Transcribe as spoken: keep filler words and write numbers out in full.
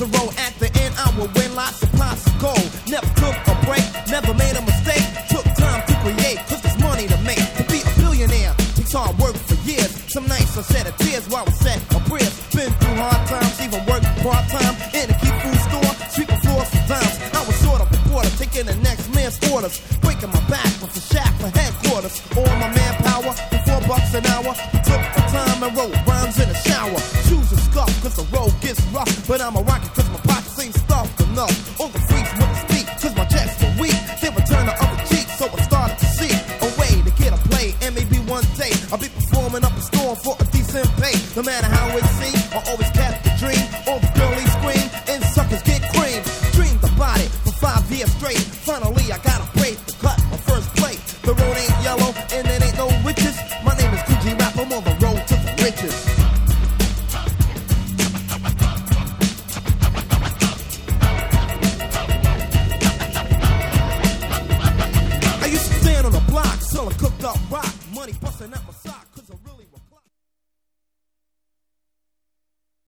zero at the end, I would win lots of pots of gold. Never took a break, never made a mistake. Took time to create, cause there's money to make. To be a billionaire takes hard work for years. Some nights I shed a tears while I set a prayer. Been through hard times, even worked part-time in a key food store, sweeping floors for dimes. I was sort of a reporter, taking the next man's orders, breaking my back with a shack for headquarters. All my manpower for four bucks an hour. Took my time and wrote rhymes in the shower. Shoes are scuffed cause the road gets rough, but I'm a rocket cause my pockets ain't stuffed enough. All the freaks wouldn't speak cause my checks were weak. They would turn the other cheek, so I started to see a way to get a play. And maybe one day I'll be performing up a storm for a decent pay. No matter how it seems, I always kept the dream. All the girlies scream and suckers get cream. Dreamed about it for five years straight.